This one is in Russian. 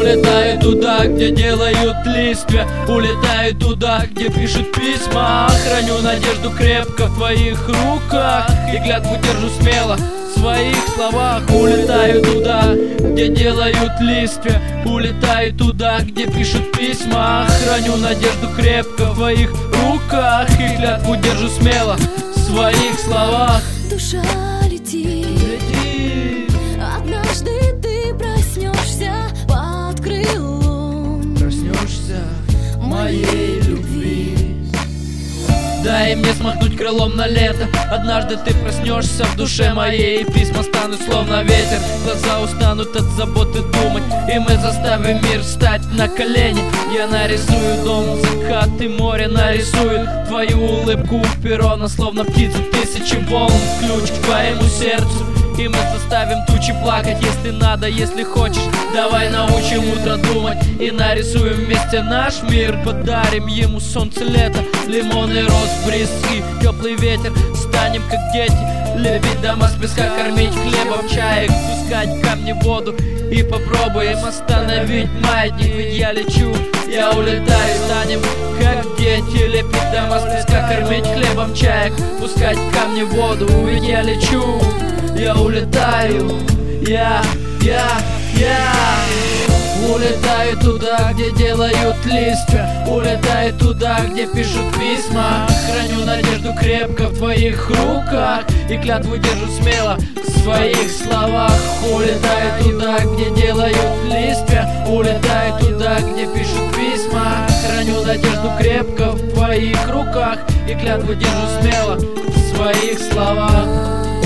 Улетаю туда, где делают листвя, улетаю туда, где пишут письма. Храню надежду крепко в твоих руках и клятву держу смело в своих словах. Улетаю туда, где делают листвя, улетаю туда, где пишут письма. Храню надежду крепко в твоих руках и клятву держу смело в своих словах. Душа летит, однажды ты проснешься под крылом, проснешься моей любви. Дай мне смахнуть крылом на лето. Однажды ты проснешься в душе моей, и письма станут словно ветер. Глаза устанут от заботы думать, и мы заставим мир встать на колени. Я нарисую дом, закат и море нарисую твою улыбку у перрона, словно птицу тысячи волн. Ключ к твоему сердцу, и мы заставим тучи плакать. Если надо, если хочешь, давай научим утро думать и нарисуем вместе наш мир. Подарим ему солнце, лето, лимон и роз, бриз и теплый ветер. Станем как дети, лепить дома с песка, кормить хлебом чаек, пускать камни в воду и попробуем остановить маятник. Ведь я лечу, я улетаю. Станем как дети, лепить дома с песка, кормить хлебом чаек, пускать камни в воду. Ведь я лечу, я улетаю, я улетаю туда, где делают листвя, улетаю туда, где пишут письма. Храню надежду крепко в твоих руках и клятву держу смело в своих словах. Улетаю туда, где делают листвя, улетаю туда, где пишут письма. Храню надежду крепко в твоих руках и клятву держу смело в своих словах.